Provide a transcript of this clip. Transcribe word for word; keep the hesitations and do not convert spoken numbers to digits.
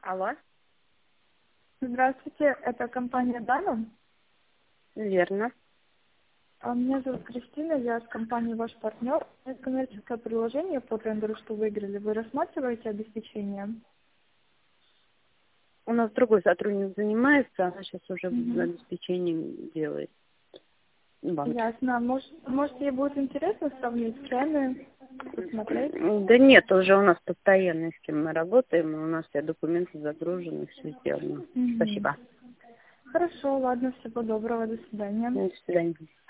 Алло, Здравствуйте, это компания Дана. верно. А, Меня зовут Кристина, я с компанией ваш партнер. Это коммерческое предложение по тендеру, что выиграли. Вы рассматриваете обеспечение? У нас другой сотрудник занимается, она сейчас уже Мгм. обеспечением делает. Банки. Ясно. Может, может, ей будет интересно сравнить цены, посмотреть? Да нет, уже у нас постоянно с кем мы работаем, у нас все документы загружены, все сделано. Мгм. Спасибо. Хорошо, ладно, всего доброго, до свидания. До свидания.